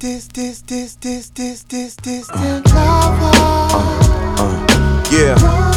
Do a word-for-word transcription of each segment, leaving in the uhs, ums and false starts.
this, this, this, this, this, this, distant lover. Uh, uh, yeah.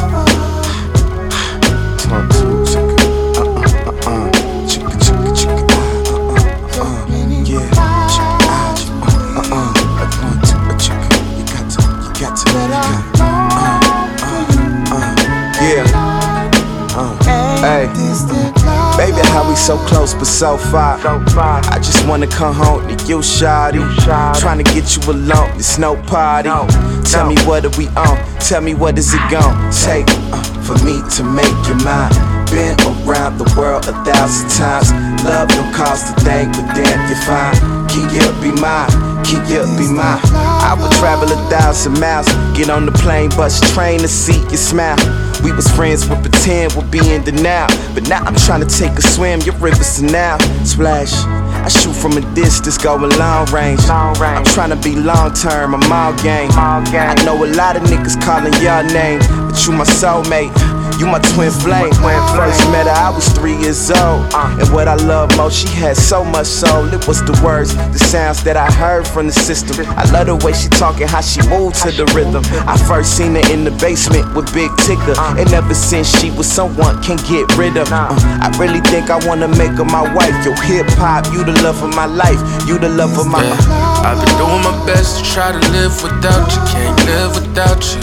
Talk to chicka. Uh, uh, uh, uh. Chicka, chicka, chicka. Uh, uh, uh, uh. Yeah. Chicka, ah, chicka. Uh, uh, uh. I want to, a chicka. You got to, you got to, you got to. Uh, uh, uh. Yeah. Uh, hey. Baby, how we so close but so far. I just wanna come home to you, shawty. Tryna get you alone, it's no party. Tell me what are we on, tell me what is it gon' take uh, for me to make you mine. Been around the world a thousand times. Love don't cost a thing, but damn you're fine. Can you be mine? Can you be mine? I would travel a thousand miles, get on the plane, bus, train to see your smile. We was friends, would pretend we'll be in denial, but now I'm trying to take a swim, your rivers are now. Splash, I shoot from a distance, going long range. I'm trying to be long term, I'm all game. I know a lot of niggas calling your name, but you my soulmate, you my twin flame. First met her, I was three years old, and what I love most, she had so much soul. It was the words, the sounds that I heard from the system. I love the way she talking, how she moved to the rhythm. I first seen her in the basement with Big Ticker, and ever since she was someone can't get rid of. uh, I really think I wanna make her my wife. Yo, hip hop, you the love of my life, you the love of my yeah. I've been doing my best to try to live without you, can't live without you.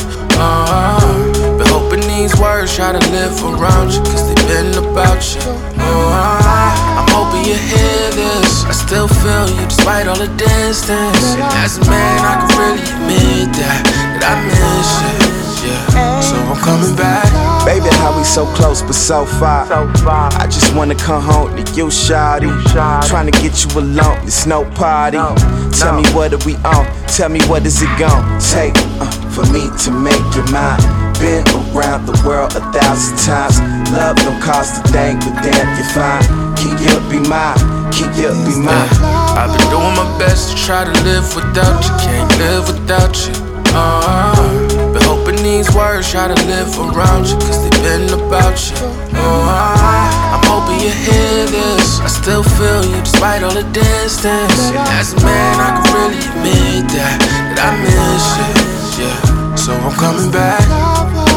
uh, Been hoping these words try to live around you, cause they been about you. uh, I'm hoping you hear this, I still feel you despite all the distance. And as a man I can really admit that, that I miss you, yeah. So I'm coming back. Baby, how we so close but so far. I just wanna come home to you, shawty. Tryna get you alone, it's no party. Tell me what are we on, tell me what is it gon' take uh, for me to make you mine. Been around the world a thousand times. Love don't cost a thing, but damn you're fine. Can you be mine? Can you be mine? Yeah. I've been doing my best to try to live without you, can't live without you. uh, Been hoping these words try to live around you, cause they been about you. uh, I'm hoping you hear this, I still feel you despite all the distance. And as a man I can really admit that, that I miss you, yeah. So I'm coming back.